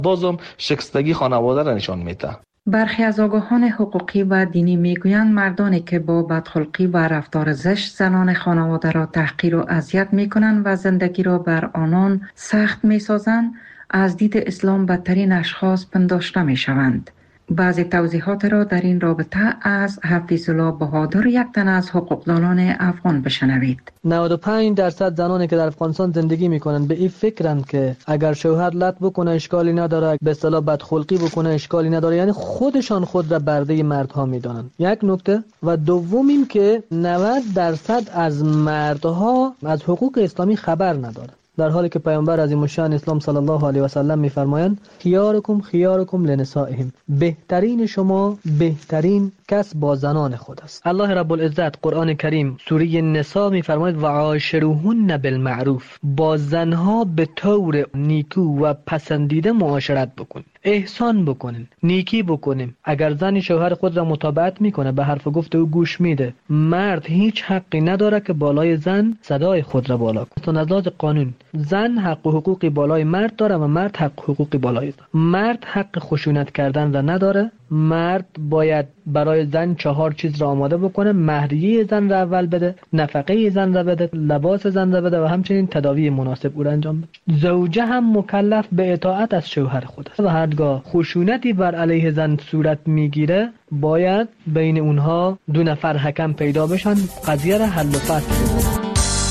بازم شکستگی خانواده را نشان میده. برخی از آگاهان حقوقی و دینی میگویند مردانی که با بدخلقی و رفتار زشت زنان خانواده را تحقیر و اذیت میکنند و زندگی را بر آنان سخت میسازند، از دید اسلام بدترین اشخاص پنداشته میشوند. بعضی توضیحات را در این رابطه از حفیظ الله بهادر، یک تن از حقوقدانان افغان، بشنوید. 95% زنانی که در افغانستان زندگی میکنند به این فکرند که اگر شوهر لط بکنه اشکالی نداره، به اصطلاح بدخلقی بکنه اشکالی نداره، یعنی خودشان خود را برده مردها میدانند. یک نکته. و دوم این که 90% از مردها از حقوق اسلامی خبر ندارند، در حالی که پیامبر عظیم الشأن اسلام صلی الله علیه و سلم میفرمایند خیارکم لنسائهم، بهترین شما بهترین کس با زنان خود است. الله رب العزت قرآن کریم سوره نساء میفرماید و عاشروهن بالمعروف، با زنها به طور نیکو و پسندیده معاشرت بکنید، احسان بکنین، نیکی بکنیم. اگر زن شوهر خود را متابعت میکنه، به حرف گفت او گوش میده، مرد هیچ حقی نداره که بالای زن صدای خود را بالا کنه. از لحاظ قانون زن حق و حقوقی بالای مرد داره و مرد حق و حقوقی بالای زن. مرد حق خشونت کردن را نداره. مرد باید برای زن 4 چیز را آماده بکنه: مهریه زن را اول بده، نفقه زن را بده، لباس زن را بده و همچنین تداوی مناسب او را انجام بده. زوجه هم مکلف به اطاعت از شوهر خود است و هرگاه خشونتی بر علیه زن صورت میگیره، باید بین اونها 2 نفر حکم پیدا بشن، قضیه را حل و فصل کنن.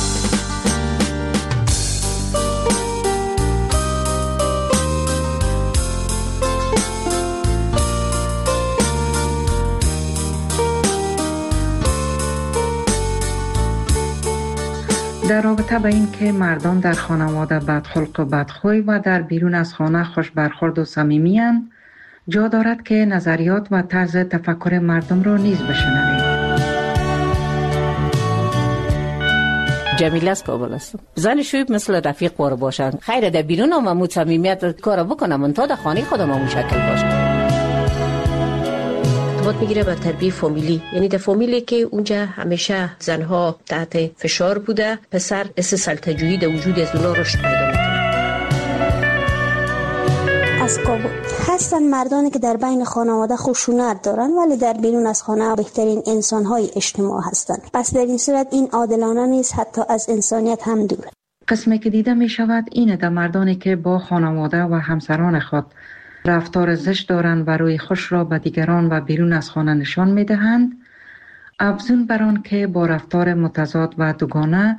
در رابطه با این که مردان در خانواده بدخلق و بدخوی و در بیرون از خانه خوش برخورد و صمیمی اند، جا دارد که نظریات و طرز تفکر مردم را نیز بشنوید. جمیله از کابل است. زن شویب مثل رفیق بار باشند. خیر در بیرون هم مو صمیمیت کارو بکنم، من تا در خانه خودم هم شکل باشه. ارتباط میگیره با تربیت فامیلی، یعنی در فامیلی که اونجا همیشه زنها تحت فشار بوده، پسر اس سلطه‌جویی در وجود از اونا رشد پیدا میکنه. از کابل هستن مردانی که در بین خانواده خشونت دارن ولی در بیرون از خانه بهترین انسان‌های اجتماع هستند. پس در این صورت این عادلانه نیست، حتی از انسانیت هم دوره. قسمی که دیده می شود اینه در مردانی که با خانواده و همسران خود رفتار زشت دارند و روی خوش را به دیگران و بیرون از خانه نشان می دهند، افزون بر آن که با رفتار متضاد و دوگانه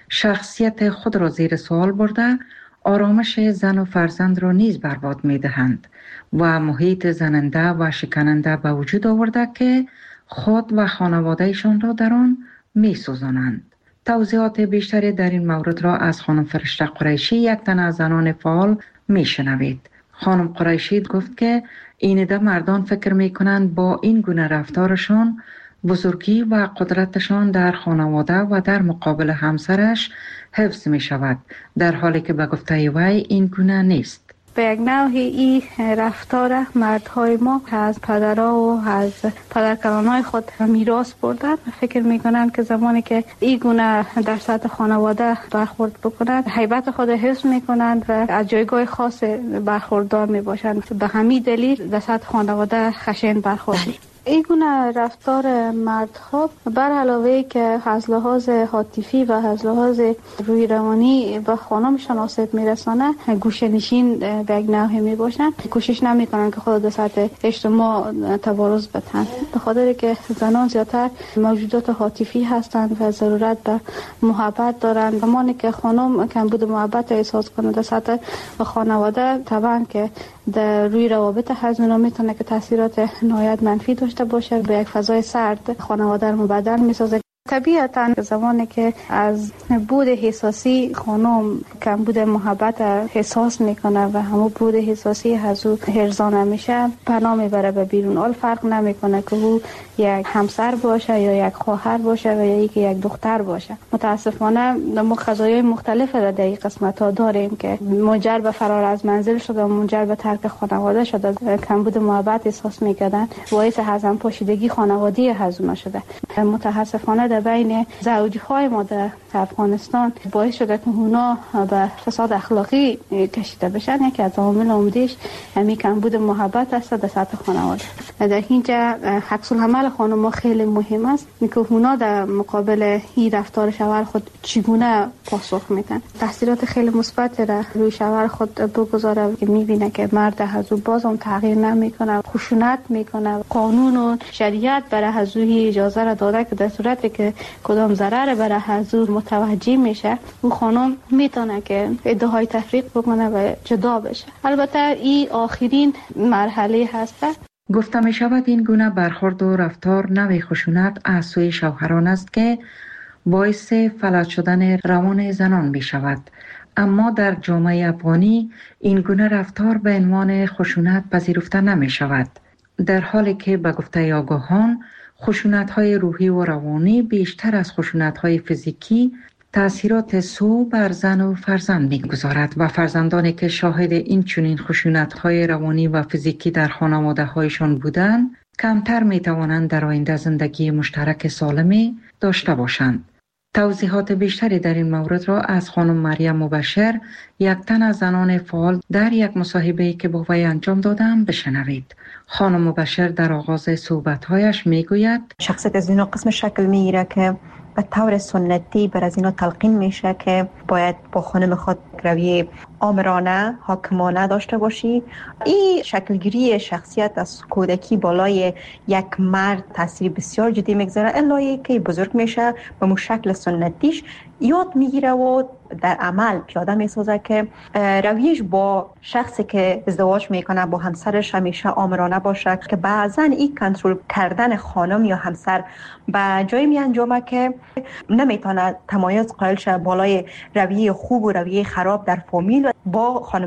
شخصیت خود را زیر سوال برده، آرامش زن و فرزند را نیز برباد می دهند و محیط زننده و شکننده به وجود آورده که خود و خانوادهشان را در آن می سوزانند. توضیحات بیشتری در این مورد را از خانم فرشته قریشی، یک تن از زنان فعال، می شنوید. خانم قریشی گفت که این ده مردان فکر می کنند با این گونه رفتارشان بزرگی و قدرتشان در خانواده و در مقابل همسرش حفظ می شود، در حالی که به گفته وی این گونه نیست. به یک نوعی این رفتار مردهای ما از پدرها و از پدرکلانهای خود میراث بردن. فکر میکنن که زمانی که این گونه در سطح خانواده برخورد بکنند، هیبت خود حفظ میکنند و از جایگاه خاص برخوردار میباشند. به همین دلیل در سطح خانواده خشن برخورد. این گونه رفتار مردها بر علاوه که از لحاظ عاطفی و از لحاظ روی روانی به خانمشان آسیب میرسانه، گوشه‌نشین به یک نوعی میباشن، کوشش نمیکنن که خود در سطح اجتماع تبارز بدن، به خاطر که زنان زیادتر موجودات عاطفی هستند و ضرورت به محبت دارند. زمانی که خانم کمبود محبت احساس کنه در سطح خانواده، طبعا که در روی روابط هزینه میتونه که تاثیرات نهایت منفی داشته باشه، به یک فضای سرد خانواده رو مبدل میسازه. طبیعتاً زمانی که از بود احساسی خانم کمبود محبت احساس میکنه و همون بود احساسی از او هرزانه میشه، پناه میبره به بیرون. حال فرق نمیکنه که او یک همسر باشه یا یک خواهر باشه و یا یک دختر باشه. متاسفانه ما قضایای مختلف در این قسمت ها داریم که منجر به فرار از منزل شده و منجر به ترک خانواده شده، کمبود محبت احساس میکردن، باعث هضم پاشیدگی خانوادگی هزینه شده. متاسفانه در بین زوجهای ما در افغانستان باعث شده که اونا به فساد اخلاقی کشیده بشن. یکی از عوامل عمده‌اش همین کمبود محبت است در سطح خانواده. در اینجا عکس العمل خانم‌ها خیلی مهم است که اونا در مقابل این رفتار شوهر خود چگونه پاسخ میدن. تاثیرات خیلی مثبت را روی شوهر خود بگذاره که میبینه که مرد از او باز هم تغییر نمیکنه، خشونت میکنه. قانون و شریعت برای از او اجازه را داده که در صورتی که کدام ضرر برای از او متوجه میشه، اون خانم میتونه که ادعای تفریق بکنه و جدا بشه. البته این آخرین مرحله هست. گفته می شود این گونه برخورد و رفتار نوع خشونت از سوی شوهران است که باعث فلج شدن روان زنان می شود. اما در جامعه افغانی این گونه رفتار به عنوان خشونت پذیرفته نمی شود. در حالی که به گفته آگاهان خشونت‌های روحی و روانی بیشتر از خشونت‌های فیزیکی تأثیرات سو بر زن و فرزند می‌گذارد و فرزندانی که شاهد این چنین خشونت‌های روانی و فیزیکی در خانواده‌هایشان بودند کمتر می‌توانند در آینده زندگی مشترک سالمی داشته باشند. توضیحات بیشتری در این مورد را از خانم مریم مبشر، یک تن از زنان فعال، در یک مصاحبه‌ای که با وی انجام دادم بشنوید. خانم مبشر در آغاز صحبت‌هایش می‌گوید شخصیت از اینا قسم شکل می‌گیره که به طور سنتی بر از اینا تلقین میشه که باید با خانم خود رویه آمرانه، حاکمانه داشته باشی. این شکلگیری شخصیت از کودکی بالای یک مرد تاثیر بسیار جدی میگذاره، الایی که بزرگ میشه به مو شکل سنتیش یاد میگیره و در عمل پیاده میسازه که رویش با شخصی که ازدواج میکنه با همسرش همیشه آمرانه باشه، که بعضا این کنترل کردن خانم یا همسر به جایی می انجامه که نمیتونه تمایز قائل شه بالای رویه خوب و رویه خراب در فامیل با خانم.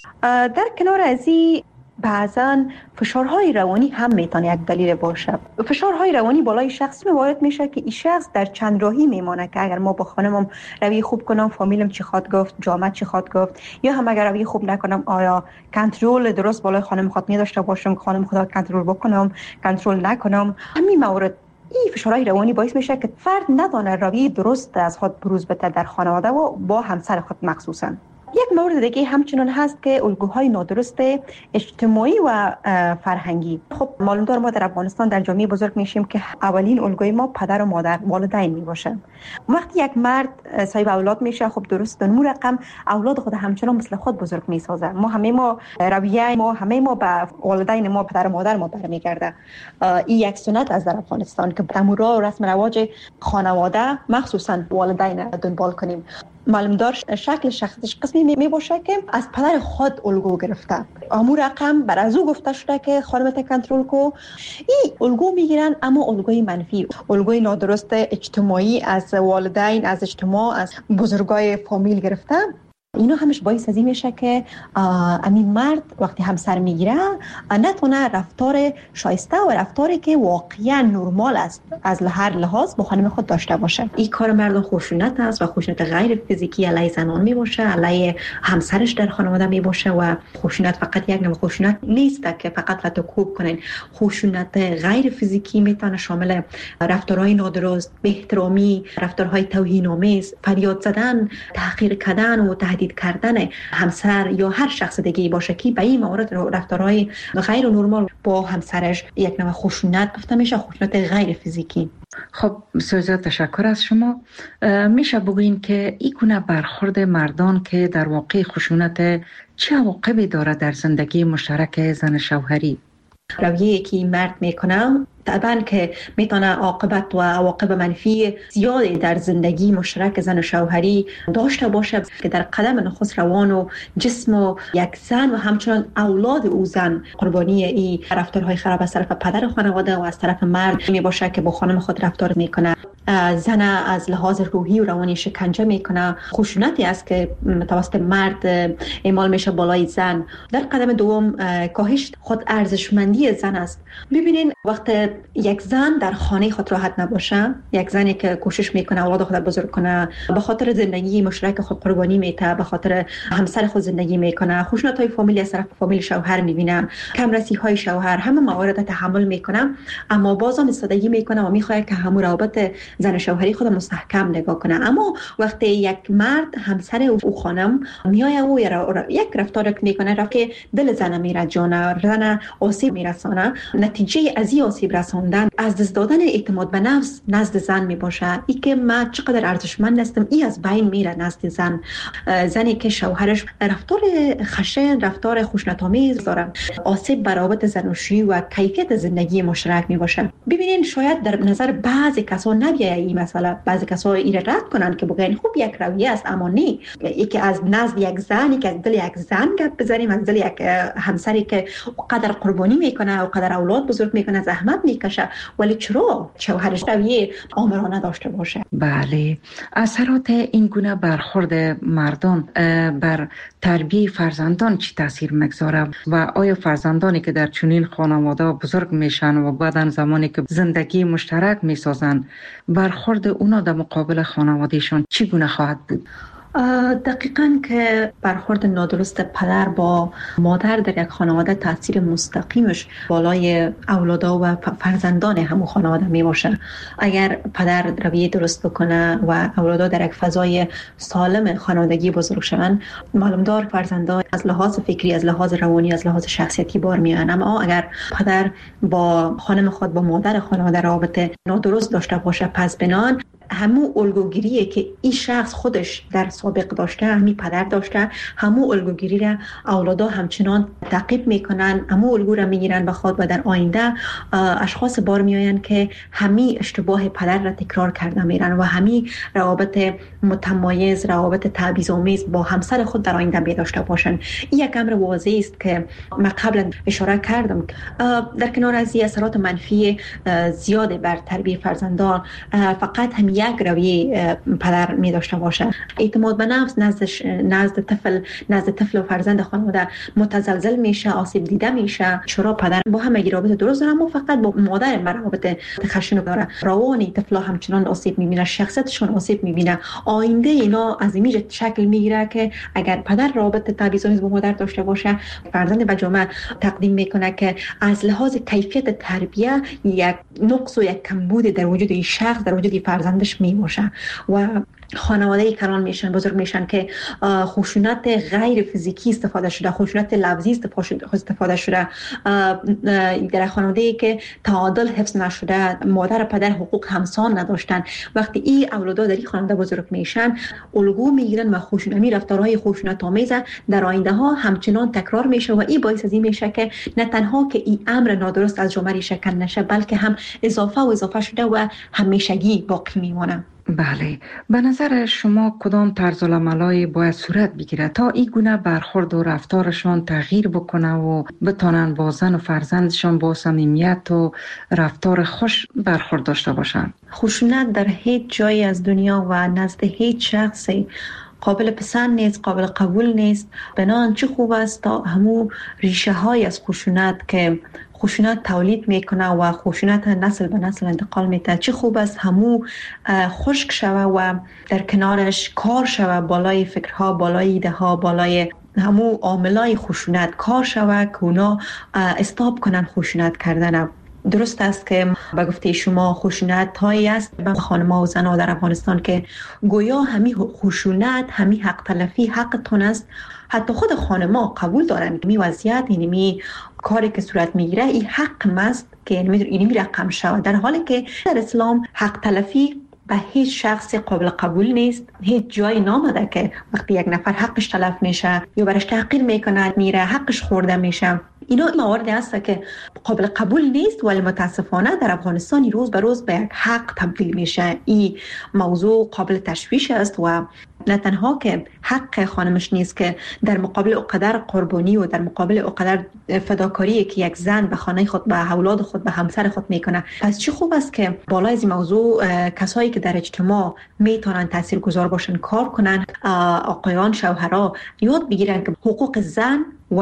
در کنار از این بعضا فشارهای روانی هم میتونه یک دلیل باشه. فشارهای روانی بالای شخصی وارد میشه که این شخص در چند راهی میمانه که اگر ما با خانمم روی خوب کنم فامیلم چی خواد گفت، جامعه چی خواد گفت، یا هم اگر روی خوب نکنم آیا کنترل درست بالای خانم خود نداشته باشم، خانم خدا کنترل بکنم، کنترل نکنم. همین مورد این فشارهای روانی باعث میشه که فرد ندانه روی درست از خود بروز بده در خانواده و با همسر خود مخصوصا. یک مورد دیگه همچنان هست که الگوهای نادرست اجتماعی و فرهنگی. خب معلوم دار ما در افغانستان در جامعه بزرگ میشیم که اولین الگوی ما پدر و مادر، والدین میباشه. وقتی یک مرد صاحب اولاد میشه، خب درست اون رقم اولاد خود همچنان مثل خود بزرگ میسازه. ما رویه ما به والدین ما، پدر و مادر ما برمیگرده. این یک سنت از در افغانستان که تمورا و رسم رواج خانواده مخصوصا والدین دنبال کنیم. معلوم دار شکل شخصیتش قسمی می باشه که از پدر خود الگو گرفته. امور رقم بر از او گفته شده که خانمت کنترل کو. این الگو میگیرن، اما الگوی منفی، الگوی نادرست اجتماعی از والدین، از اجتماع، از بزرگای فامیل گرفته. اینا همش باعث از این میشه که امین مرد وقتی همسر میگیره نتونه رفتار شایسته و رفتاری که واقعا نرمال است از هر لحاظ با خانم خود داشته باشه. این کار مردان خشونت است و خشونت غیر فیزیکی علیه زنان میباشه، علیه همسرش در خانواده میباشه. و خشونت فقط یک نوع خشونت نیست که فقط رتوکوب کنین. خشونت غیر فیزیکی میتونه شامل رفتارهای نادرست، بی‌احترامی، رفتارهای توهین‌آمیز، فریاد زدن، تحقیر کردن و تهدید کردن همسر یا هر شخص دیگه باشه که به این مورد رفتارهای غیر نرمال با همسرش یک نوع خشونت گفته میشه، خشونت غیر فیزیکی. خب سوزا تشکر از شما. میشه بگوین که این گونه برخورد مردان که در واقع خشونت چه عواقبی داره در زندگی مشترک زن شوهری؟ رویه‌ای که مرد میکنه طبعا که میتونه عاقبت و عواقب منفی زیادی در زندگی مشترک زن و شوهری داشته باشه که در قدم نخست روان و جسم و یک زن و همچنان اولاد او زن قربانی این رفتارهای خراب از طرف پدر خانواده و از طرف مرد می باشه که با خانم خود رفتار میکنه. زن از لحاظ روحی و روانی شکنجه میکنه. خشونتی است که توسط مرد اعمال میشه بالای زن. در قدم دوم کاهش خود ارزشمندی زن است. ببینین وقت یک زن در خانه خود راحت نباشه، یک زنی که کوشش میکنه اولاد خود بزرگ کنه، به خاطر زندگی مشترک خود قربانی میته، به خاطر همسر خود زندگی میکنه، خشونت‌های فامیلی از طرف فامیل شوهر میبینه، کم رسی‌های شوهر، همه موارد تحمل میکنه، اما بازم استادگی میکنه و میخواد که همون روابط زن شوهری خود مستحکم نگاه کنه. اما وقتی یک مرد همسر او خانم میای او یک رفتار میکنه را که دل زن میره، جان زن آسیب میرسانه، نتیجه از این آسیب رساندن از دست دادن اعتماد به نفس نزد زن میباشه. ای که من چقدر ارزشمند هستم ای از بین میره نزد زن. زنی که شوهرش رفتار خشن، رفتار خشونت‌آمیز داره، آسیب بر روابط زناشویی و کیفیت زندگی مشترک میباشه. ببینین شاید در نظر بعضی کسا نبیه این مسئله، بعضی کسا این رد کنن که بگن خوب یک رویه است، اما نه. یکی از نزد یک زن، یکی از دل یک زن گپ بزنیم، از دل یک همسری که قدر قربانی میکنه و قدر اولاد بزرگ میکنه، زحمت میکشه، ولی چرا شوهرش رویه آمرانه داشته باشه؟ بله، اثرات این گونه برخورد مردان بر تربیت فرزندان چی تاثیر میگذاره و آیا فرزندانی که در چنین خانواده بزرگ میشن و بعدن زمانی که زندگی مشترک میسازن برخورد اونا در مقابل خانوادهشون چی گونه خواهد بود؟ دقیقاً که برخورد نادرست پدر با مادر در یک خانواده تاثیر مستقیمش بالای اولادا و فرزندان همون خانواده می باشه. اگر پدر رویه درست بکنه و اولادا در یک فضای سالم خانوادگی بزرگ شوند، معلوم دار فرزندان از لحاظ فکری، از لحاظ روانی، از لحاظ شخصیتی بار میان. اما اگر پدر با خانم خود، با مادر خانواده رابطه نادرست داشته باشه، پس بنان همون الگوگیریه که این شخص خودش در سابق داشته، همین پدر داشته، همون الگوگیری را اولادا همچنان تعقیب میکنن، همون الگو را میگیرن به خود و در آینده اشخاص بار میآیند که همین اشتباه پدر را تکرار کرده میرن و همین روابط متمایز، روابط تبعیض‌آمیز با همسر خود در آینده می داشته باشن. این یک امر واضح است که من قبلا اشاره کردم. در کنار از این اثرات منفی زیاد بر تربیت فرزندان، فقط هم یک رویه پدر می داشته باشه. اعتماد به نفس نزد طفل و فرزند خانواده متزلزل میشه، آسیب دیده میشه. چرا پدر با هم رابطه درست داره اما فقط با مادر رابطه خشن داره. روانی طفلا همچنان آسیب میبینه، شخصیتشون آسیب میبینه. آینده اینا از این شکل میگیره که اگر پدر رابطه تبعیض‌آمیز با مادر داشته باشه، فرزند به جامعه تقدیم میکنه که از لحاظ کیفیت تربیت یک نقص و یک کمبود در وجود این شخص، در وجود فرزندش می باشه. و خانواده کلان میشن، بزرگ میشن که خشونت غیر فیزیکی استفاده شده، خشونت لفظی استفاده شده، در خانواده که تعادل حفظ نشده، مادر و پدر حقوق همسان نداشتن. وقتی این اولادا در این خانواده بزرگ میشن، الگو میگیرن و خشونت رفتارهای خشونت آمیز در آینده ها همچنان تکرار میشه و این باعث از این میشه که نه تنها که این امر نادرست از جامعه شکل نشه، بلکه هم اضافه شده و همیشگی باقی میمونه. بله، به نظر شما کدام طرز العملای باید صورت بگیره تا این گونه برخورد و رفتارشان تغییر بکنه و بتانن با زن و فرزندشان با صمیمیت و رفتار خوش برخورد داشته باشند؟ خشونت در هیچ جایی از دنیا و نزد هیچ شخصی قابل پسند نیست، قابل قبول نیست. بنابراین چه خوب است تا همون ریشه های از خشونت که خشونت تولید میکنه و خشونت نسل به نسل انتقال میده، چه خوب است همو خشک شوه و در کنارش کار شوه، بالای فکرها، بالای ایده ها، بالای همو عاملای خشونت کار شوه که اونا استاپ کنن خشونت کردن. درست است که به گفته شما خشونت هایی است به خانم‌ها و زن‌ها در افغانستان که گویا همین خشونت، همین حق تلفی حقتون است. حتی خود خانم‌ها قبول دارن که می وضعیت اینمی کاری که صورت میگیره این حق است که اینمی رقم شود، در حالی که در اسلام حق تلفی به هیچ شخص قابل قبول نیست. هیچ جایی نامده که وقتی یک نفر حقش تلف میشه یا برش تحقیر میکنه، میره حقش خورده میشه. اینا مواردی هست که قابل قبول نیست، ولی متاسفانه در افغانستان روز به روز به یک حق تبدیل میشه. این موضوع قابل تشویش است و نه تنها که حق خانمش نیست که در مقابل اقدر قربانی و در مقابل اقدر فداکاری که یک زن به خانه خود، به اولاد خود، به همسر خود میکنه. پس چه خوب است که بالای این موضوع کسایی که در اجتماع میتونن تاثیرگذار باشن کار کنن، آقایان، شوهرها یاد بگیرن که حقوق زن و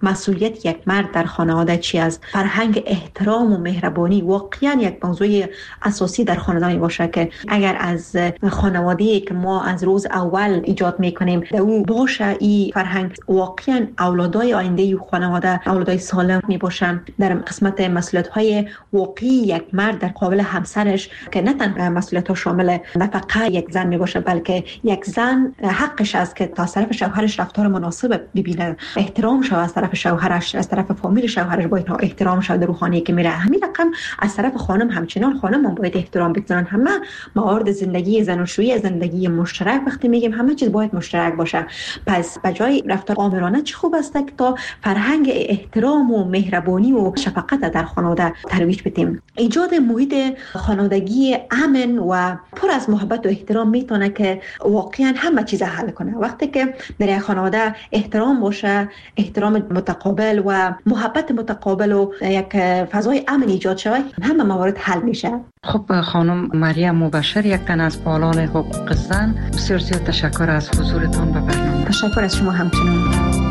مسئولیت یک مرد در خانواده چی است. فرهنگ احترام و مهربانی واقعا یک موضوع اساسی در خاندان باشه که اگر از خانواده‌ای که ما از روز اول ایجاد میکنیم در او باشه، این فرهنگ واقعا اولادای آینده خانواده اولادای سالم میباشن. در قسمت مسئولیت‌های واقعی یک مرد در قابل همسرش که نه تنها مسئولیت‌ها شامل نفقه یک زن میباشه، بلکه یک زن حقش است که تا طرف شوهرش رفتار مناسب ببینه، احترام شود از طرف شوهرش، از طرف فامیل شوهرش باید احترام شود در روحانی که میره. همین رقم از طرف خانم همچنان خانم هم باید احترام بگذارن. همه موارد زندگی زناشویی، زندگی مشترک وقتی میگیم همه چیز باید مشترک باشه. پس بجای رفتار آمرانه چه خوب است که تا فرهنگ احترام و مهربانی و شفقت در خانواده ترویج بدیم. ایجاد محیط خانوادگی امن و پر از محبت و احترام میتونه که واقعا همه چیز حل کنه. وقتی که در یک خانواده احترام باشه، احترام متقابل و محبت متقابل و یک فضای امن ایجاد شود، همه موارد حل میشه. خب خانم مریم مبشر، یک تن از فعالان حقوق زن، بسیار زیاد تشکر از حضورتان به برنامه. تشکر از شما همچنان.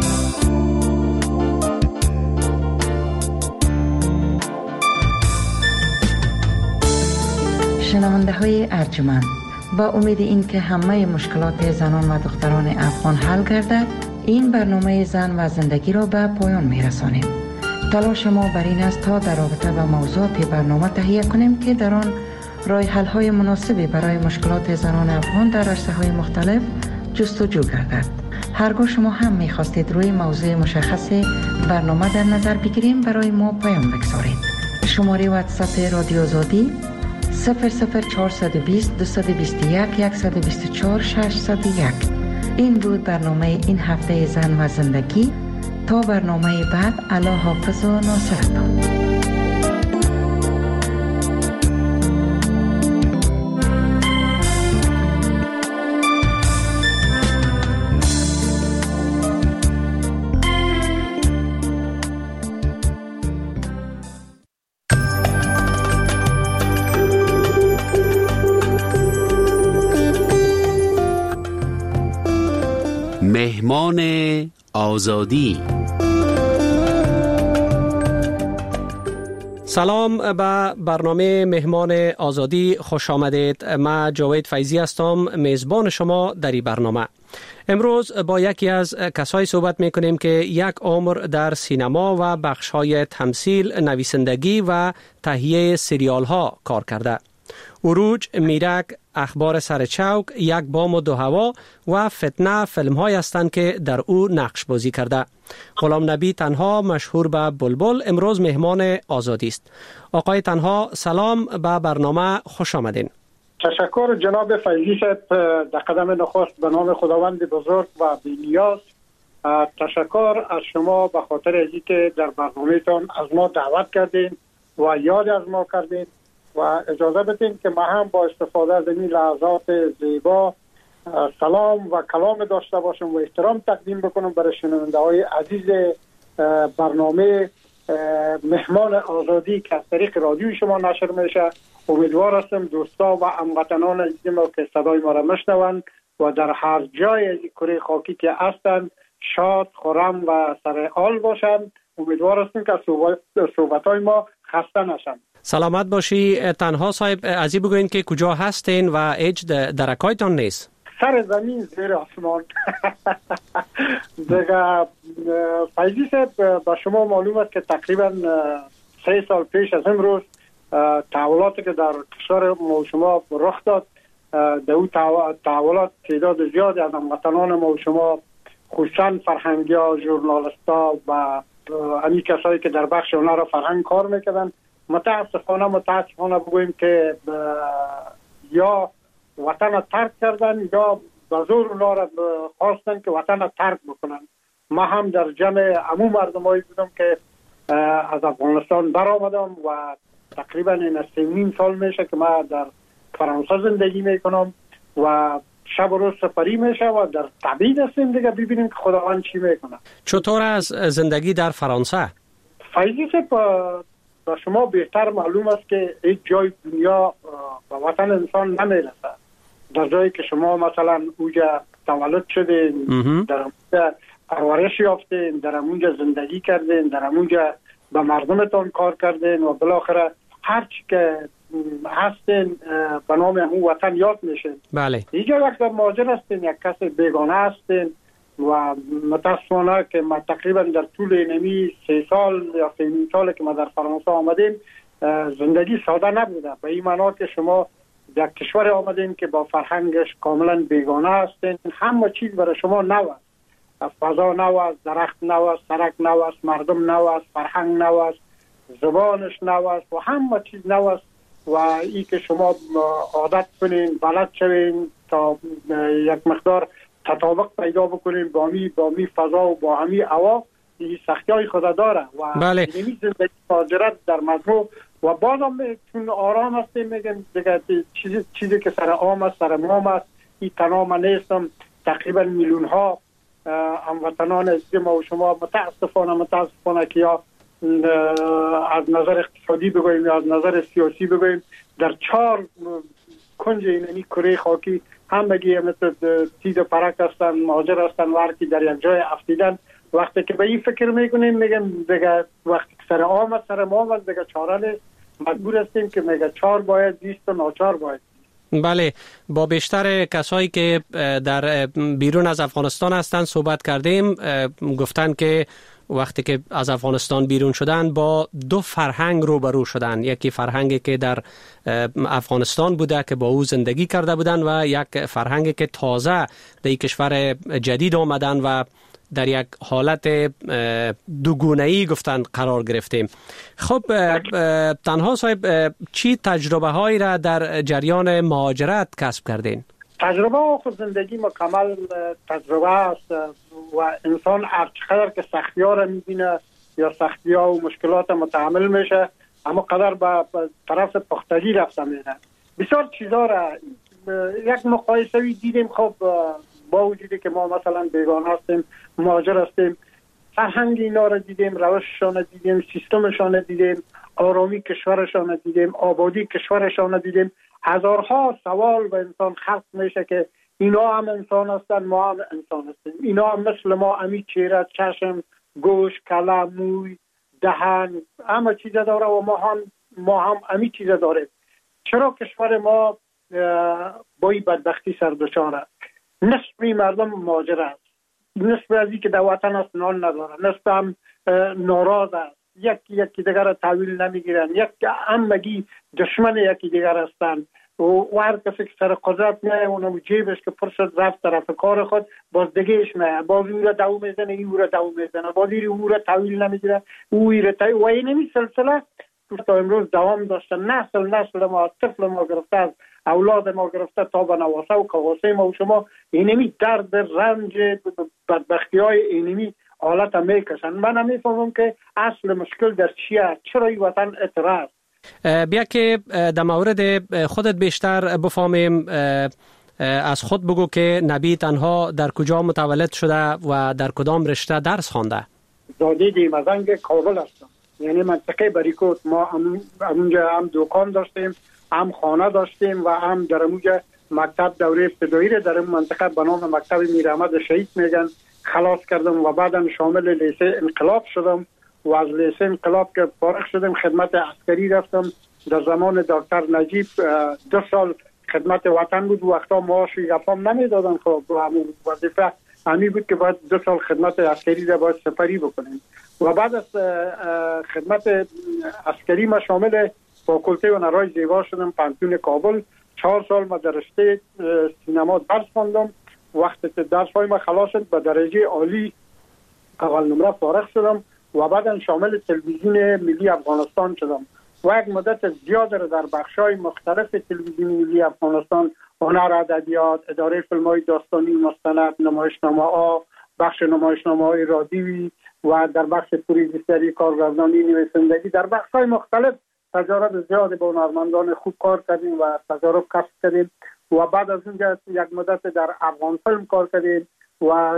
شنونده های ارجمند، با امید این که همه مشکلات زنان و دختران افغان حل گردد، این برنامه زن و زندگی را به پایان می رسانیم. تلاش ما بر این است تا در رابطه با موضوعات برنامه تهیه کنیم که در آن راه حل های مناسبی برای مشکلات زنان افغان در عرصه‌های مختلف جستجو گردد. هرگاه شما هم می خواستید روی موضوع مشخص برنامه در نظر بگیریم، برای ما پیام بگذارید. شماره واتساپ رادیو آزادی 00420 221 124 601. این بود برنامه این هفته زن و زندگی. تا برنامه بعد، الله حافظ و ناصرتان. مهمان آزادی. سلام به برنامه مهمان آزادی، خوش آمدید. من جاوید فیضی هستم، میزبان شما در این برنامه. امروز با یکی از کسایی صحبت میکنیم که یک عمر در سینما و بخش‌های تمثیل، نویسندگی و تهیه سریال ها کار کرده. عروج، میرک، اخبار سر چوک، یک بام و دو هوا و فتنه فیلم های هستند که در او نقش بازی کرده. غلام نبی تنها، مشهور به بلبل، امروز مهمان آزادی است. آقای تنها، سلام، به برنامه خوش آمدین. تشکر جناب فیضی صاحب. در قدم نخست به نام خداوند بزرگ و بی‌نیاز تشکر از شما به خاطر اینکه در برنامه‌تان از ما دعوت کردین و یاد از ما کردین و اجازه بدین که ما هم با استفاده از این لحظات زیبا سلام و کلام داشته باشم و احترام تقدیم بکنم برای شنونده های عزیز برنامه مهمان آزادی که از طریق رادیوی شما نشر میشه. امیدوار هستم دوستا و هموطنان عزیز ما که صدای ما را میشنوند و در هر جای از کره خاکی که هستند شاد، خرم و سر حال باشند. امیدوار هستم که صحبت‌های ما خسته نشن. سلامت باشی. تنها صاحب، ازی بگوین که کجا هستین و هیچ درکایتان نیست؟ سر زمین زیر آسمان. دیگه فیضی صاحب، با شما معلوم است که تقریبا 3 سال پیش از امروز تحولاتی که در کشور ما و شما رخ داد، در اون تحولات تعداد زیادی از هموطنان ما و شما، خصوصا فرهنگی‌ها، ژورنالیست‌ها و همین کسایی که در بخش هنر و فرهنگ کار میکردن، متاسفانه بگوییم که یا وطن ترک کردن یا به زور اونا را خواستن که وطن ترک بکنن. ما هم در جمع عموم مردمایی بودم که از افغانستان برآمدم و تقریبا این 3.5 سال میشه که ما در فرانسه زندگی میکنم و شب و روز سفری میشه و در تبعید هستیم دیگه، ببینیم که خداوند چی میکنه. چطور از زندگی در فرانسه؟ فیضی صاحب، با شما بهتر معلوم است که هیچ جای دنیا به وطن انسان نمیرسه. در جایی که شما مثلا اوجا تولد شدین، در پرورش یافتین، در اونجا زندگی کردین، در اونجا به مردمتان کار کردین و بالاخره هر چی که هستین به نام همون وطن یاد میشین. بله. اینجا یک مهاجر هستین، یک کس بیگانه هستین و متاسفانه که ما تقریبا در طول نمی 3 سال یا 3 سال که ما در فرانسه آمدیم زندگی ساده نبوده. به این معنا که شما در کشور آمدین که با فرهنگش کاملا بیگانه هستین، همه چیز برای شما نو است، فضا نو است، درخت نو است، سرک نو است، مردم نو است، فرهنگ نو است، زبانش نو است و همه چیز نو است و این که شما عادت کنین، بلد شوین تا یک مقدار تطابق پیدا بکنین با می فضا و با همی هوا، این سختی‌های خود داره و بله. این زندگی مهاجرت در مجموع و بازم چون آرام هستیم میگن دیگه چیزی که سر عام است، سر مام است، این تنها نیستم. تقریبا میلیون ها هموطنان عزیز ما و شما متاسفانه که یا از نظر اقتصادی بگوییم یا از نظر سیاسی بگوییم در 4 کنج اینی کره خاکی همگی مثل تیز و پرک هستن، مهاجر هستن و هر کی در یک جای افتیدن. وقتی که به این فکر میکنیم میگم دیگه وقتی سر عام است، سر مام است، دیگه چاره نیست، مجبور هستیم که میگه 4 باید زیست و ناچار باید. بله، با بیشتر کسایی که در بیرون از افغانستان هستند صحبت کردیم، گفتن که وقتی که از افغانستان بیرون شدن با 2 فرهنگ روبرو شدن. یکی فرهنگی که در افغانستان بوده که با او زندگی کرده بودن و یک فرهنگی که تازه در یک کشور جدید آمدن و در یک حالت دوگونه‌ای گفتن قرار گرفتیم. خب تنها صاحب چی تجربه هایی را در جریان مهاجرت کسب کردین؟ تجربه خود زندگی مکمل تجربه است و انسان هر چقدر که سختی ها را میبینه یا سختی ها و مشکلات متحمل میشه اما قدر به طرف پختگی رفته میره. بسیار چیزا را یک مقایسه‌ای دیدیم. خب با وجودی که ما مثلا بیگانه هستیم، مهاجر هستیم، فرهنگ اینا را دیدیم، روششان دیدیم، سیستمشان دیدیم، آرامی کشورشان دیدیم، آبادی کشورشان دیدیم. هزارها سوال به انسان خلق میشه که اینا هم انسان هستن، ما هم انسان هستیم. اینا هم مثل ما همی چهره، چشم، گوش، کله، موی، دهن، همه چیز داره و ما هم همی چیز داره. چرا کشور ما با این بدبختی سردشان است؟ نصف مردم مهاجر است، نصف از این که در وطن است نان نداره، نصف هم ناراض است، یکی دیگر را تحویل نمیگیرن، همگی دشمن یکی دیگر هستند و هر کسی که سر قدرت میه اونم جیبش که فرصت رفت طرف کار خود باز دگهش میه، باز او را دو میزنه، این او را دو میزنه، باز او را تحویل نمیگیره، او را تحویل و اینمی سلسله تا امروز دوام داشته. نسل ما، طفل ما گرفته، از اولاد ما گرفته تا به نواسه و کواسه ما و شما اینمی درد، رنج، بدبختی های اینمی حالت هم میکشن. من هم میفهمم که اصل مشکل در چیه، چرا این وطن اعتراض. بیا که در مورد خودت بیشتر بفهمیم، از خود بگو که نبی تنها در کجا متولد شده و در کدام رشته درس خوانده؟ زاده دیمزنگ کابل هستم، یعنی منطقه بریکوت. ما همونجا هم دکان داشتیم، هم خانه داشتیم و هم در اونجا مکتب دوره ابتدایی را در این منطقه به نام مکتب میر احمد شهید میگن خلاص کردم و بعدم شامل لیسه انقلاب شدم و از لیسه انقلاب که فارغ شدم خدمت عسکری رفتم. در زمان دکتر نجیب 2 سال خدمت وطن بود، وقتا معاش یفام نمیدادن. خب همون وظیفه همی بود که باید 2 سال خدمت عسکری را باید سپری بکنیم و بعد از خدمت عسکری ما شامل فاکولته هنرهای زیبا شدم پانتون کابل. 4 سال ما در رشته سینما درس خواندم. وقتی که درس های ما خلاص شد به درجه عالی اول نمره فارغ شدم و بعد شامل تلویزیون ملی افغانستان شدم و یک مدت زیاد در بخش‌های مختلف تلویزیون ملی افغانستان، هنر، ادبیات، اداره فیلم‌های داستانی، مستند، نمایشنامه‌ها، بخش نمایشنامه‌های رادیویی و در بخش پروژه‌سازی، کارگردانی، نویسندگی، در بخش‌های مختلف تجارب زیاد با هنرمندان خوب کار کردیم و تجارب کسب کردیم و بعد از اونجا یک مدت در افغان فیلم کار کردیم و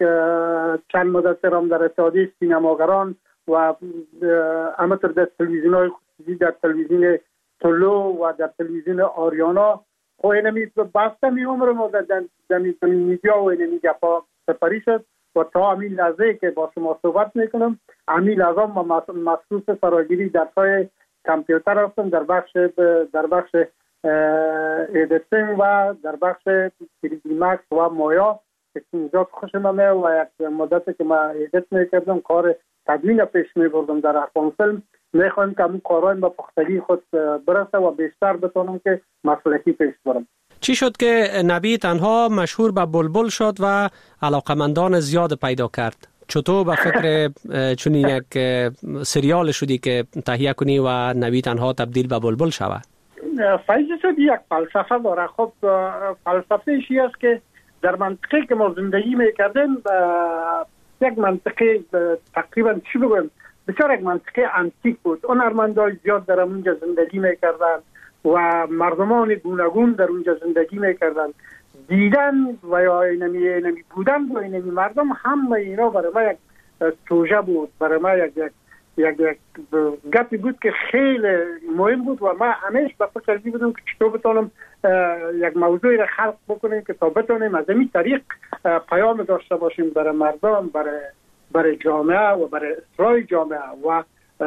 چند مدت هم در اتحادیه سینماگران و همینطور در تلویزیون‌های خصوصی، در تلویزیون طلو و در تلویزیون آریانا. خب اینمی بسته می عمر ما در میدیا و اینمی گپا سپری شد و تا همین لحظه که با شما صحبت میکنم همین لحظه ما مخصوص فراگیری درس‌های کامپیوتر هستم در بخش ادیتینگ و در بخش 3D Max و مایا که اینجا خوشم میاد و یک مدتی که ما ادیت میکردم کار تدوین پیش میبردم در افغان فیلم. میخوایم که همون کارهایم به پختگی خود برسه و بیشتر بتونم که مسلکی پیش برم. چی شد که نبی تنها مشهور به بلبل شد و علاقمندان زیاد پیدا کرد؟ چطور به فکر چنین یک سریال شدی که تهیه کنی و نبی تنها تبدیل به بلبل شود؟ فایده شد یک فلسفه داره. خب فلسفه ایشی است که در منطقه که ما زندگی میکردیم یک منطقه تقریبا چی بگویم بسیار یک منطقه انتیک بود. هنرمندان زیاد در اونجا زندگی میکردن و مردمان گوناگون در اونجا زندگی میکردن. دیدن و یا اینمی بودن و اینمی مردم همه اینا برای ما یک توجه بود، برای ما یک گپی بود که خیلی مهم بود و ما همیشه به فکر بودم که چطور بتونم یک موضوعی را خلق بکنیم که تا بتونیم از این طریق پیام داشته باشیم برای مردم، برای جامعه و برای اصلاح جامعه. و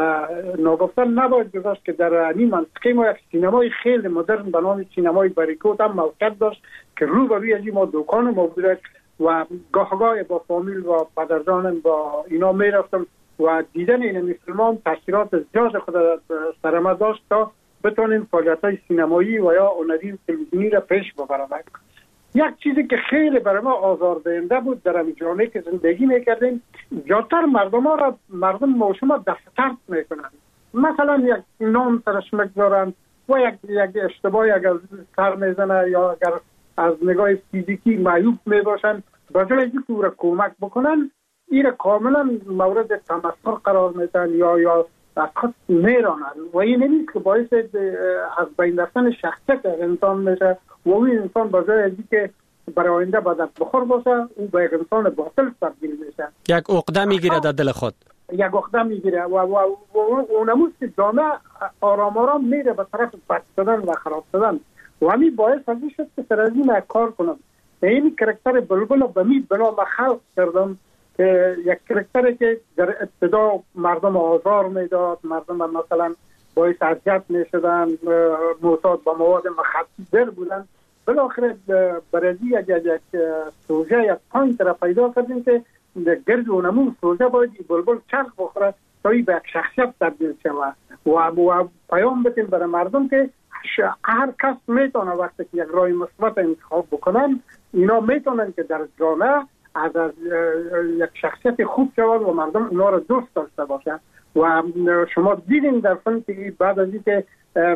ناگفتن نباید گذاشت که در این منطقه ما یک سینمای خیلی مدرن به نام سینمای بریکوت هم موقعیت داشت که رو به روی از ما دکان ما بوده و گاه با فامیل و پدرجانم با اینا می رفتم و دیدن این فیلمان تاثیرات زیاد خود سر ما داشت تا بتونیم فعالیت‌های سینمایی و یا هنری تلویزیونی را پیش ببریم. یک چیزی که خیلی برای ما آزاردهنده بود در این جامعه که زندگی میکردیم، زیادتر مردم ما شما دفتر میکنن. مثلا یک نام سرش میگذارن و یک اشتباهی اگر سر میزنه یا اگر از نگاه فیزیکی معیوب میباشن، بجای اینکه او را کمک بکنن این را کاملا مورد تمسخر قرار میدن یا از خود میرانن و این نیست که باعث از بین رفتن شخصیت انسان میشه و اون انسان بجای ازی که برای آینده بدت بخور باشه او به یک انسان باطل تبدیل میشه. یک عقده میگیره در دل خود، یک عقده میگیره و اونموز که جامعه آرام میره به طرف بد شدن و خراب شدن و همین باعث ازی شد که سر از این کار کنم. این کرکتر بلبل به می بنا خلق کردم که یک کرکتری که در ابتدا مردم آزار میداد، مردم مثلا باعث اذیت میشدن، معتاد به مواد مخدر بودن. بالاخره برازی یک سوژه یک پوینت را پیدا کردیم که گرد اونمون سوژه باید بلبل چرخ بخوره تا به یک شخصیت تبدیل شود و پیام بدیم برای مردم که هر کس میتونه وقتی که یک راه مثبت انتخاب بکنن اینا میتونن که در جامعه از یک شخصیت خوب شود و مردم اونا را دوست داشته باشن. و شما دیدین در فیلم که بعد از اینکه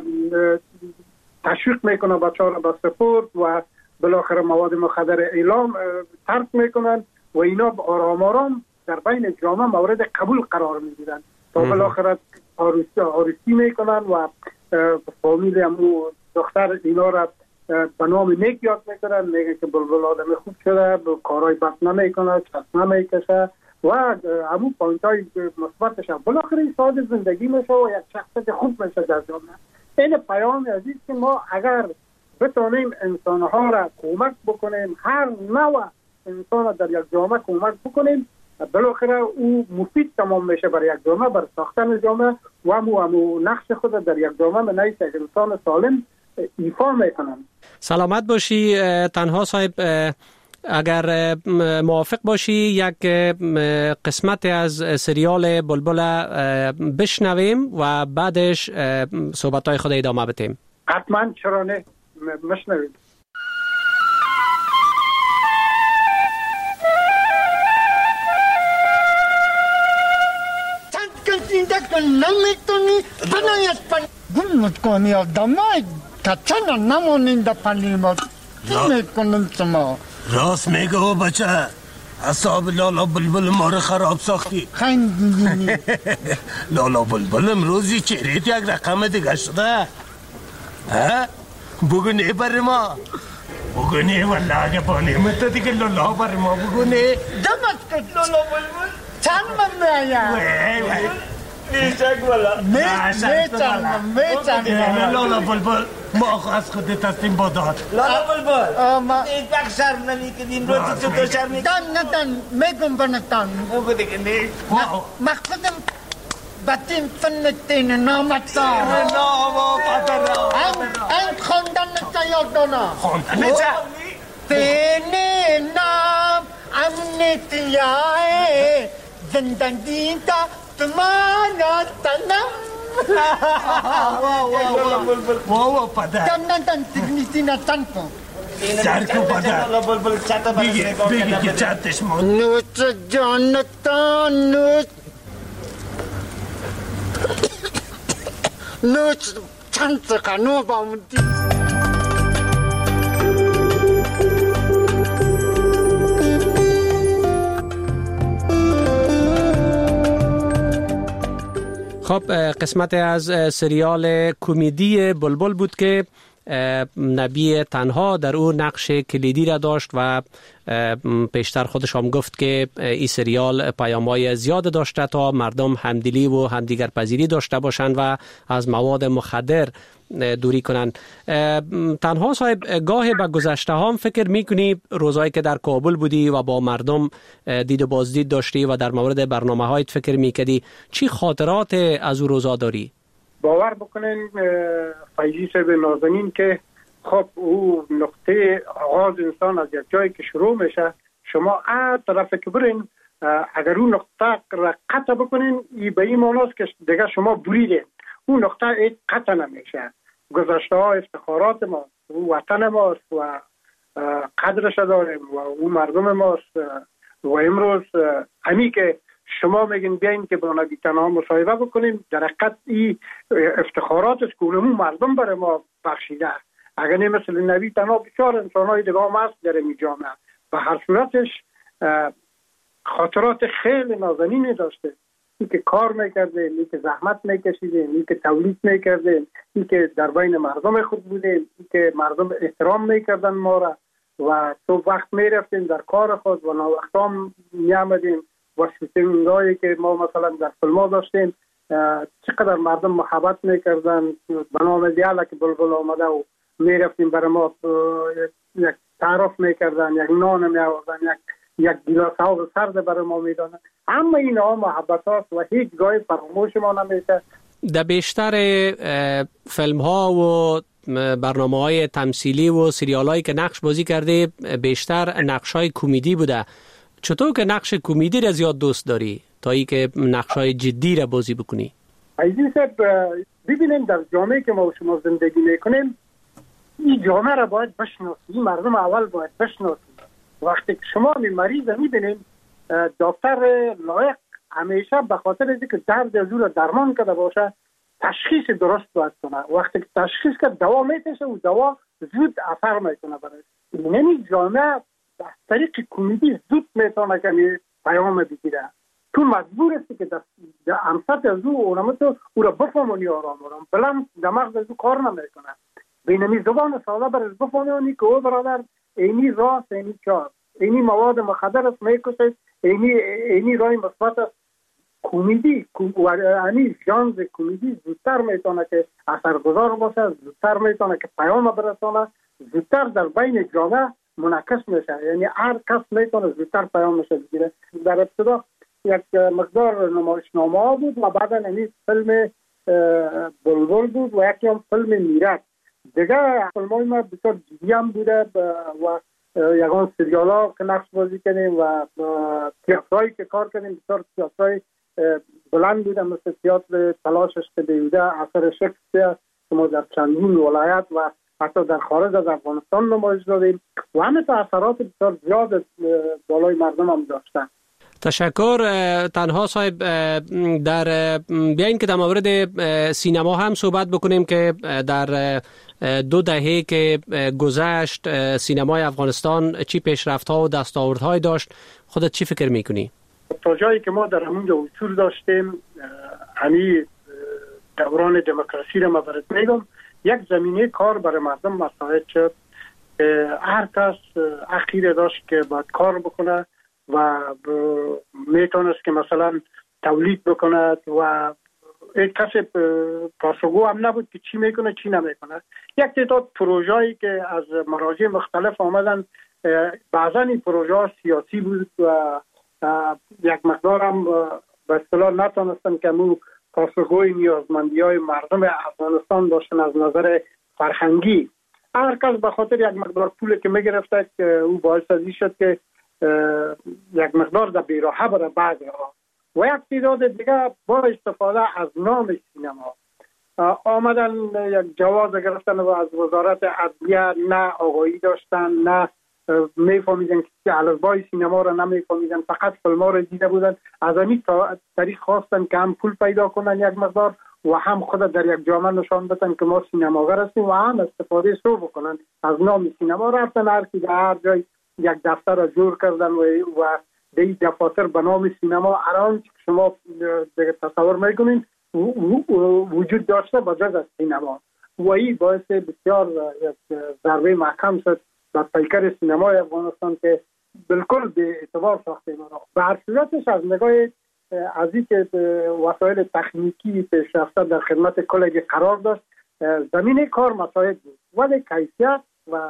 تشویق میکنه بچه‌ها را به سپورت و بالاخره مواد مخدر اعلام ترک میکنن و اینا آرام در بین جامعه مورد قبول قرار میگیرن تا بالاخره آرسی میکنن و فامیل همو دختر اینا را به نام نیک یاد میکنن، میگه که بلبل آدم خوب شده، کارهای بد نمیکنه، چشم نمیکشه و همون پوینت‌های مثبتش هم بالاخره ساده زندگی میشه و یک شخصیت خوب میشه در جامعه. این پیام عزیز که ما اگر بتونیم انسانها را کمک بکنیم، هر نوع انسان در یک جامعه کمک بکنیم، بالاخره او مفید تمام میشه برای یک جامعه، برای ساختن جامعه و همو نقش خود در یک جامعه به نوع یک انسان سالم ایفا میکنم. سلامت باشی تنها صاحب. اگر موافق باشی یک قسمت از سریال بلبل بشنویم و بعدش صحبت‌های خود ادامه بدیم. حتما، چرا نه، بشنویم. راست میگه و بچه، اصاب لالا بلبل ما رو خراب ساختی. لالا بلبل امروزی چهرهت یک رقم دیگه شده. بگو نه بر ما، بگو نه والله اگه با نعمت دیگه لالا بر ما بگو نه. دمت کت لالا بلبل چند من میایم نیشک والا میچنم لالا بلبل. ما از خودت هستیم با داد. لالا بلبل ما این وقت شرم نمی کنیم رو تو شرم نمی دان میگم بنتان بگو دیگه نه مقصدم باتین فنتین نامتا نامو پدر این خوندن یادانا خوندن چه؟ تینی نام امنیتیای زندگی تا تمانا تنم واو پدر تن تکنیسینا تنکو سرکو پدر بگی که چندش مون نوچ جانتان نوچ چند سقنو بامدی خب قسمت از سریال کمدی بلبل بود که نبی تنها در او نقش کلیدی را داشت و پیشتر خودش هم گفت که این سریال پیام‌های زیاد داشته تا مردم همدلی و همدیگر پذیری داشته باشند و از مواد مخدر دوری کنند. تنها صاحب گاهی به گذشته هم فکر میکنی روزایی که در کابل بودی و با مردم دید و بازدید داشتی و در مورد برنامه‌هایت فکر میکردی، چی خاطرات از او روزا داری؟ باور بکنین فیضی صاحب نازنین که خب او نقطه آغاز انسان از یک جایی که شروع میشه، شما طرف که برین اگر اون نقطه را قطع بکنین به این معناست که دیگه شما بریدین. اون نقطه قطع نمیشه. گذشته ها افتخارات ما، او وطن ماست و قدرش داریم و او مردم ماست و امروز همی که شما میگین بیاین که با نبی تنها مصاحبه بکنیم، در حقیقت این افتخارات است که اونمون مردم برای ما بخشیده. اگر نه مثل نبی تنها بسیار انسانهای دیگه هم هست در این جامعه. و هر صورتش خاطرات خیلی نازنینی داشته. این که کار میکردیم، این که زحمت میکشیدیم، این که تولید میکردیم، این که در بین مردم خود بودیم، این که مردم احترام میکردن ما را و تو وقت میرفتیم در کار خود و ناوقتا میامدیم و شوتینگایی که ما مثلا در فیلم‌ها داشتیم چقدر مردم محبت میکردن. به نام دیالا که بلبل آمده و میرفتیم برای ما یک تعارف میکردن، یک نان میآوردن، یک گیلاس آب سرد برای ما میدادن. اما این ها محبت هاست و هیچ گاهی فراموش ما نمیشه. در بیشتر فیلم ها و برنامه های تمثیلی و سریال هایی که نقش بازی کرده بیشتر نقش های کمدی بوده. چطور که نقش کمدی را زیاد دوست داری تا ای که نقش های جدی را بازی بکنی؟ عزیز صاحب ببینیم در جامعه که ما شما زندگی میکنیم این جامعه را باید بشناسیم، مردم اول باید بشناسیم. وقتی که شما مریض میبینیم دکتر لایق همیشه به خاطر اینکه درد از او را درمان کرده باشه تشخیص درست باید کنه. وقتی که تشخیص کرد دوا میتشه و دوا زود اثر میکنه برای یعنی جامعه از طریق کمدی زود میتونه که پیام بگیره. تو مجبور هستی که در امسط از او را بفهمونی آرام بلند دماغ از او کار نمیکنه. بینمی زبان ساده برش بفهمونی که او برادر اینی راست اینی چار، اینی مواد مخدر است میکشه، اینی رای مثبت است. کمدی و اینی ژانر کمدی زودتر میتونه که اثرگذار باشه، زودتر میتونه که پیام برسونه، زودتر در بین جامعه منعکس میشه. یعنی هر کس میتونه زودتر پیامش بگیره. در ابتدا یک مقدار نمایشنامه ها بود و بعدا اینی فیلم بلبل بود و یکی هم فیلم میرک. دیگه فیلمای ما بسیار جدی هم بوده و یکان سریال ها که نقش بازی کنیم و تیاترهایی که کار کنیم بسیار تیاترهای بلند بوده مثل تیاتر تلاشش که بیوده اثر شکسپیر که ما در چندین ولایت و حتی در خارج از افغانستان نمایش دادیم و همه تا اثرات بسیار زیاد بالای مردم هم داشتن. تشکر. تنها صاحب در بیاین که در مورد سینما هم صحبت بکنیم که در 2 دهه که گذشت سینمای افغانستان چی پیشرفت‌ها و دستاوردهای داشت، خودت چی فکر میکنی؟ تا جایی که ما در همونجا وصول داشتیم همی دوران دموکراسی را برات میگم، یک زمینه کار برای مردم مساعد شد. هر کس حقی داشت که باید کار بکنه و میتونست که مثلا تولید بکند و یک کسی پاسخگو هم نبود که چی میکنه چی نمیکنه. یک تعداد پروژه‌ای که از مراجع مختلف آمدن، بعضا این پروژه سیاسی بود و یک مقدار هم به اصطلاح نتونستن که مو پاسخگوی نیازمندی‌های مردم افغانستان باشن از نظر فرهنگی. هر کس به خاطر یک مقدار پولی که میگرفته که او باعث ازی شد که یک مقدار در بیراهه بره بعضی‌ها و یک تعداد دیگه با استفاده از نام سینما آمدن یک جواز گرفتن و از وزارت عدلیه نه آگاهی داشتن، نه میفهمیدن که الفبای سینما را نمیفهمیدن، فقط فیلم‌ها را دیده بودن. از همین طریق خواستن که هم پول پیدا کنن یک مقدار و هم خود در یک جامعه نشان بدن که ما سینماگر هستیم و هم استفاده سو بکنن از نام سینما. رفتن هر کی در هر جای یک دفتر را جور کردن و این دفاتر به نام سینما الان که شما تصور میکنین وجود داشته با جز از سینما و این باعث بسیار یک ضربه محکم شد در پیکر سینمای افغانستان که بالکل به اعتبار ساخته ما. به هر صورتش از نگاه از این که وسایل تکنیکی پیشرفته در خدمت کلگی قرار داشت، زمینه کار مساعد بود ولی کیفیت و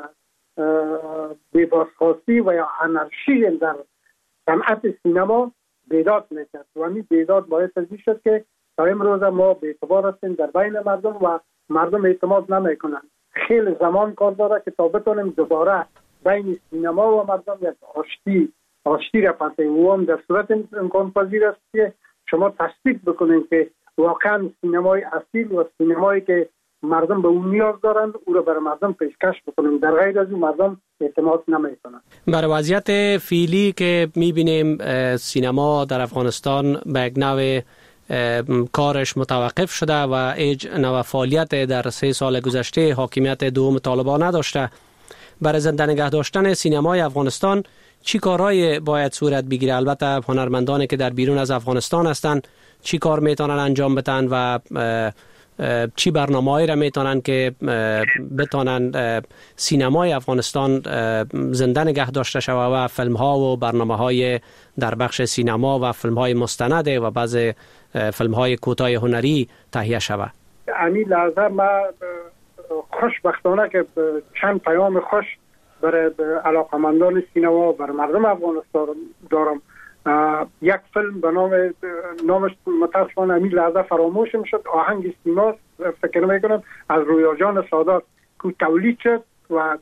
بی‌بازخواستی و یا انارشی در صنعت سینما بیداد میکرد و همین بیداد باعث ازی شد که تا امروز ما به اعتبار هستیم در بین مردم و مردم اعتماد نمیکنن. خیلی زمان کار داره که تا بتونیم دوباره بین سینما و مردم یک آشتی را پسیم و هم در صورت امکان پذیر است که شما تصدیق بکنید که واقعا سینمای اصیل و سینمایی که مردم به اون نیاز دارند او را برای مردم پیشکش بکنیم. در غیر از اون مردم اعتماد نمیکنن. برای وضعیت فعلی که میبینیم سینما در افغانستان به یک نوع کارش متوقف شده و هیچ نوع فعالیت در 3 سال گذشته حاکمیت دوم طالبان نداشته. برای زنده نگه داشتن سینمای افغانستان چی کارهای باید صورت بگیره؟ البته هنرمندانی که در بیرون از افغانستان هستند چی کار میتونن انجام بدن و چی برنامه‌ای را میتونن که بتونن سینمای افغانستان زنده نگه داشته شود و فیلم‌ها و برنامه‌های در بخش سینما و فیلم‌های مستند و بعض فیلم‌های کوتاه هنری تهیه شود؟ امی لحظه ما خوشبختانه که چند پیام خوش برای علاقمندان سینما برای مردم افغانستان دارم. یک فیلم به نامش متاسفانه همین لحظه فراموشم شد، آهنگ سیما فکر میکنم از رویا جان سادات که تولید شد و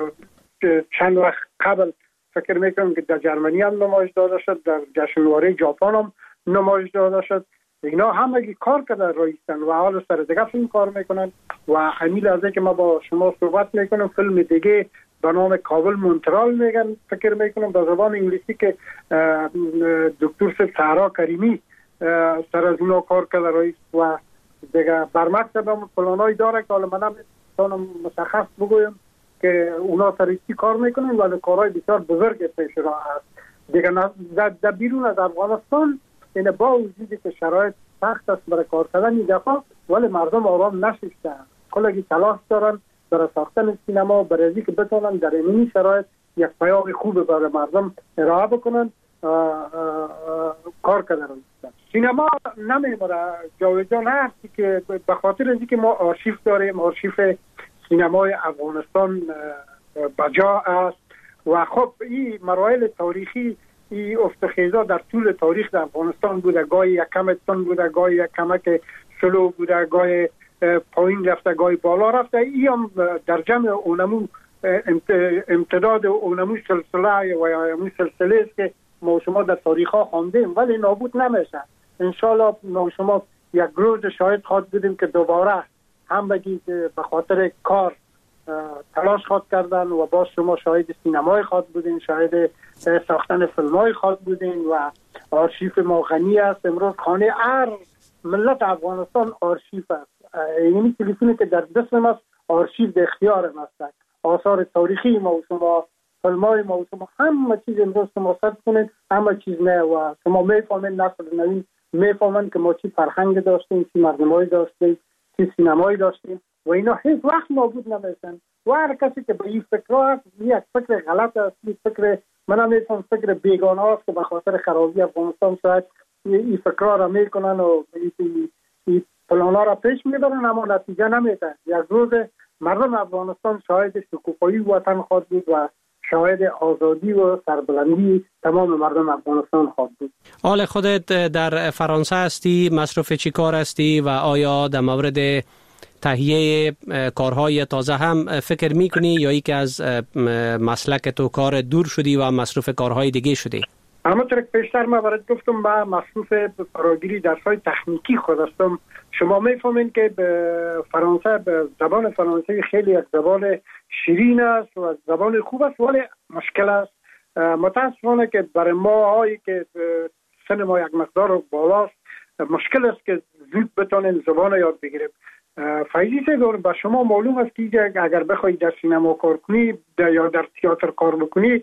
چند وقت قبل فکر میکنم که در جرمنی هم نمایش داده شد، در جشنواره ژاپن هم نمایش داده شد. اینا همگی کار کرده رایستن و حالا سر دیگه فیلم کار میکنن و همین لحظه که ما با شما صحبت میکنم فیلم دیگه به نام کابل مونترال میگن فکر میکنم به زبان انگلیسی که دکتر سهرا کریمی سر از اونا کار کرده رئیس و دیگه برمکتب هم پلانای داره که حالا من نمیتونم مشخص بگویم که اونا سر چی کار میکنن ولی کارهای بسیار بزرگ پیش را هست دیگه. در بیرون از افغانستان این با وجودی که شرایط سخت است برای کار کردن این دفعه ولی مردم آرام نشستن، کلگی تلاش دارن برای ساختن سینما برای اینکه بتونن در این شرایط یک پیام خوب برای مردم ارائه بکنن کار کردن. سینما نمیمونه جاویدان هستی که به خاطر اینکه ما آرشیف داریم، آرشیف سینمای افغانستان بجا است و خب این مراحل تاریخی این افتخیزا در طول تاریخ در افغانستان بوده، گاهی یک کم تن بوده، گاهی یک کمک سلو بوده، گاهی پایین رفته، گاهی بالا رفته. این هم در جمع اونمو امتداد اونمو سلسله و یا امو سلسله است که ما شما در تاریخ ها خواندیم ولی نابود نمیشه. انشالله ما شما یک روز شاید خواهد بودیم که دوباره هم بگید به خاطر کار تلاش خواهد کردن و باز شما شاهد سینمای خواهد بودین، شاهد ساختن فیلمای خواهد بودین و آرشیف ما غنی است. امروز خانه هر ملت افغانستان آرشیف است. یعنی تلفنی که در دستم است آرشیف در اختیار ما است. آثار تاریخی ما و شما، فیلمای ما و شما، همه چیز امروز شما سرچ کنید، همه چیز نه و شما میفهمید، نسل نوین میفهمند که ما چی فرهنگ داشتیم، چی مردمایی داشتیم، چی سینمایی داشتیم و اینا هیچ وقت نابود نمیشن. و هر کسی که به این فکر است، یک فکر غلط است، این فکر من نمیتونم فکر بیگانه است که به خاطر خرابی افغانستان شاید این فکر را میکنن و این پلانا را پیش میبرن اما نتیجه نمیده. یک روز مردم افغانستان شاهد شکوفایی وطن خواهد بود و شاهد آزادی و سربلندی تمام مردم افغانستان خواهد بود. حال خودت در فرانسه هستی، مصروف چی کار هستی و آیا در مورد تهیه کارهای تازه هم فکر میکنی یا ای که از مسلک تو کار دور شدی و مصروف کارهای دیگه شدی؟ همونطور که پیشتر من برات گفتم من مصروف فراگیری درس‌های تکنیکی خود هستم. شما میفهمین که فرانسه به زبان فرانسوی خیلی یک زبان شیرین است و زبان خوب است، ولی مشکل است. متاسفانه که برای ما هایی که سن ما یک مقدار بالاست مشکل است که زود بتونیم زبان یاد بگیریم. فیضی صاحب با شما معلوم است که اگر بخوای در سینما کار کنی یا در تئاتر کار بکنی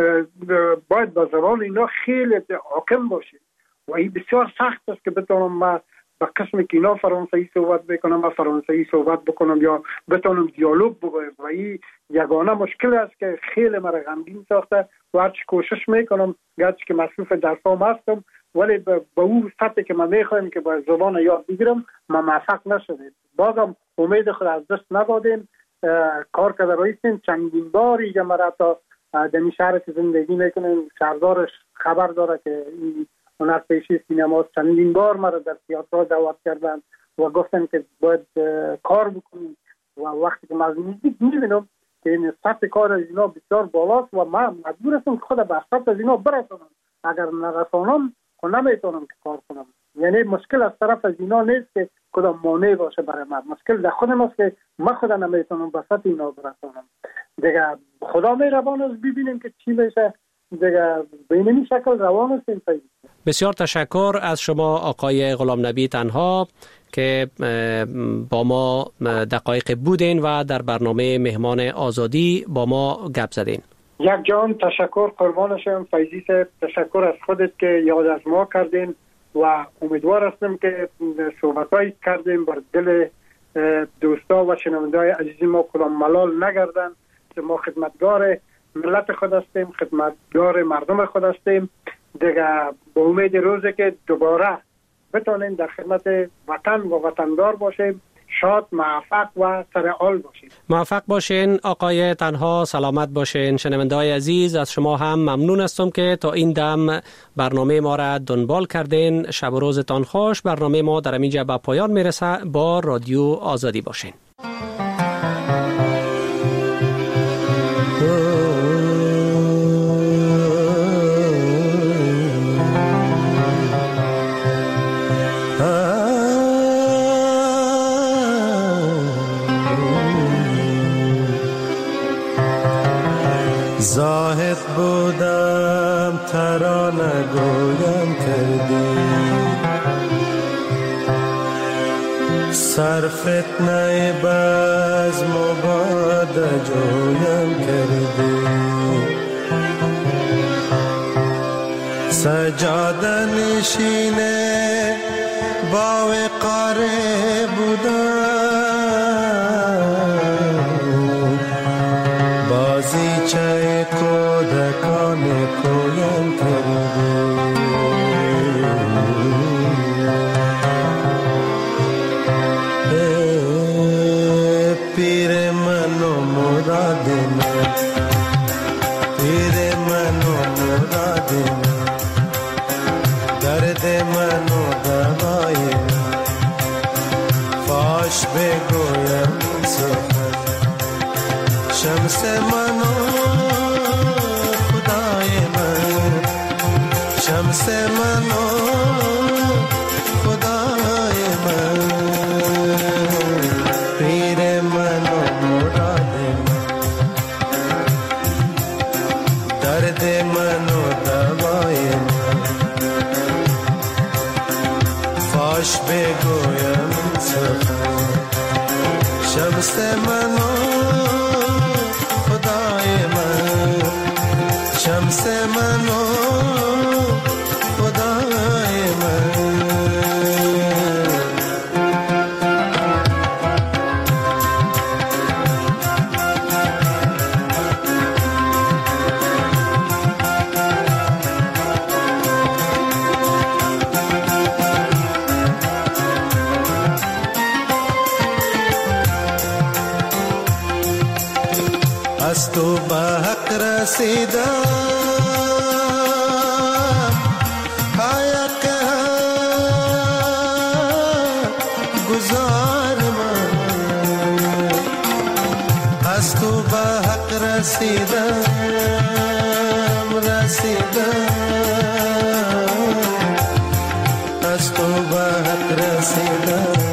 باید با زبان اینا خیلی حاکم باشی و این بسیار سخت است که بتونم ما با قسم که اینا فرانسوی صحبت بکنم و فرانسوی صحبت بکنم یا بتونم دیالوگ بگویم و این یگانه مشکل است که خیلی مرا غمگین ساخته و هرچی کوشش میکنم گرچه که مصروف درسام هستم ولی با اون سطحی که من میخوایم که با زبان یاد بگیرم ما موفق نشدیم. بازم امید خود از دست ندادیم، کار کرده رایستیم. چندین بار اینجا مرا تا دمی شهر که زندگی میکنیم شهردارش خبر داره که این هنرپیشه سینما چندین بار مرا در تئاتر دعوت کردن و گفتن که باید کار بکنیم و وقتی که من نزدیک میبینم که این سطح کار از اینا بسیار بالاست و من مجبور هستم خود به سطح از اینا برسونم. اگر نرسانم نمیتونم که کار کنم. یعنی مشکل از طرف از اینا نیست که کدام مانع باشه برای من، مشکل در خودم است که من خدا نمیتونم به سطح اینا برسونم. دیگه خدا مهربان است، ببینیم که چی میشه. دیگه به این شکل روان است. بسیار تشکر از شما آقای غلام نبی تنها که با ما دقایق بودین و در برنامه مهمان آزادی با ما گپ زدین. یک جان تشکر، قربان شم فیضی صاحب. تشکر از خودت که یاد از ما کردین و امیدوار هستم که صحبتایی کردیم بر دل دوستا و شنونده‌های عزیز ما کدام ملال نگردن. که ما خدمتگار ملت خود هستیم، خدمتگار مردم خود هستیم. دیگه با امید روزی که دوباره بتونیم در خدمت وطن و وطندار باشیم. شاد، موفق و سرحال باشین. موفق باشین آقای تنها، سلامت باشین. شنونده‌های عزیز از شما هم ممنون هستم که تا این دم برنامه ما را دنبال کردین. شب و روزتان خوش. برنامه ما در اینجا به پایان میرسه. با رادیو آزادی باشین. زاهد بودم ترانه گویم کردی، سر فتنه بزم و باد جویم کردی، سجاده نشینه با وقاره بودم، بازی چه کودکان کویم کردی، پیر من و مراد من، پیر من و مراد من، درد من و دوای من، فاش بگویم سخن، شمس من و خدای من، شمس من و خدای من، پیر من و مراد من، درد من و دوای من، فاش بگویم سخن، شمس من و خدای من، شمس من و خدای من. از تو به حق رسیدم آیا که گذار من از تو به حق رسیدم از تو به حق رسیدم